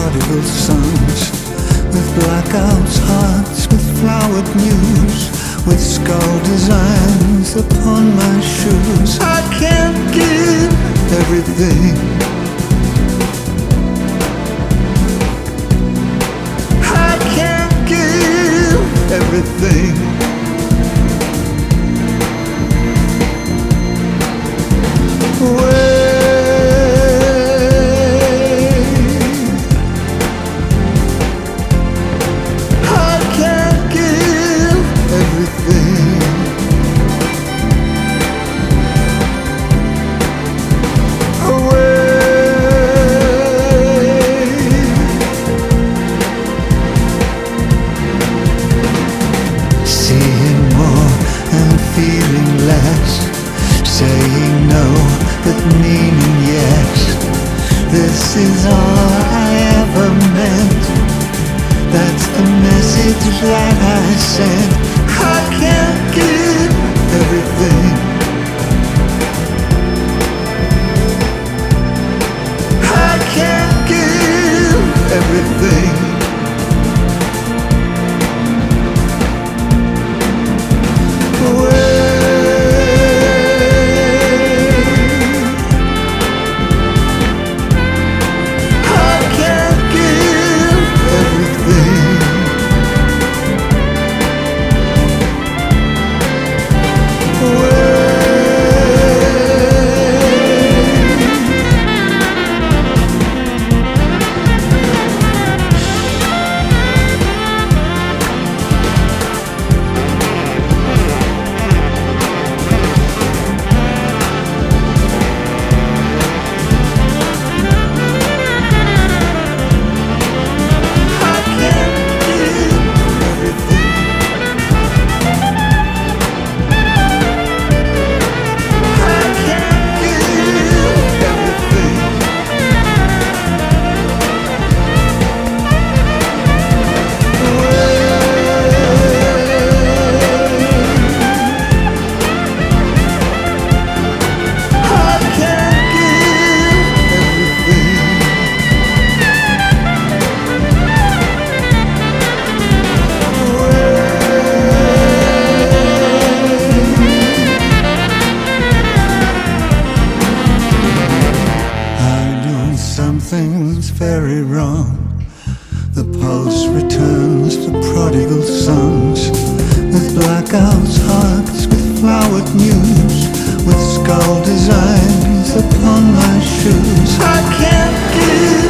prodigal sons, with blackouts, hearts, with flowered news, with skull designs upon my shoes. I can't give everything. I can't give everything. Feeling less, saying no, but meaning yes. This is all I ever meant. That's the message that I sent. I can't give everything. I can't give everything. Something's very wrong. The pulse returns to prodigal sons, with blackouts, hearts, with flowered news, with skull designs upon my shoes. I can't give